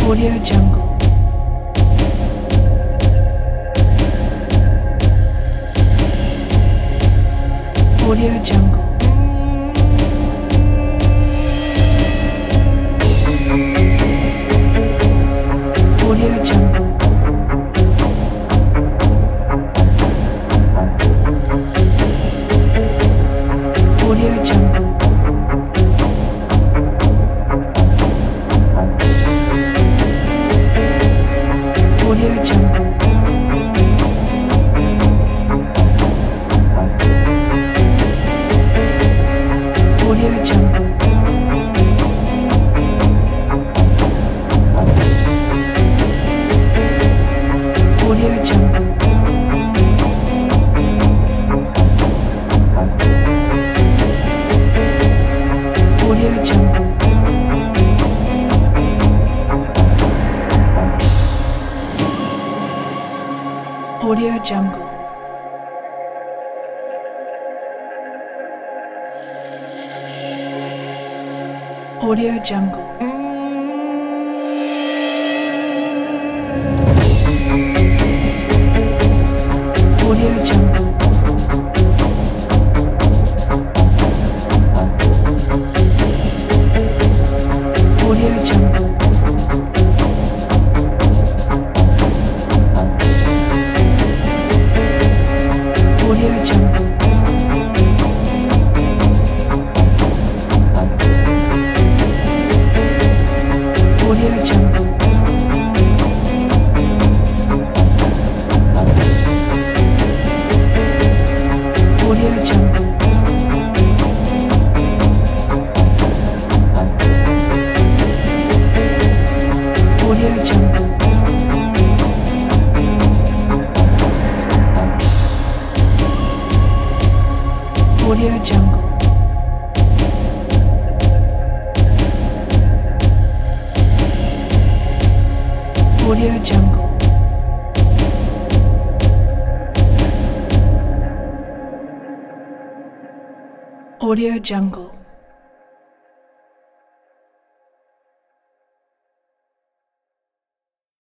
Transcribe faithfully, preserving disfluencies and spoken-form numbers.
Audio Jungle. Audio Jungle. Audio Jungle. Audio Jungle. Audio Jungle. Audio Jungle. Audio Jungle. Audio Jungle. Audio Jungle. Audio Jungle. Audio Jungle. Audio Jungle. Audio Jungle. Audio Jungle. Audio Jungle. Audio Jungle. Audio Jungle. Audio Jungle. Audio Jungle.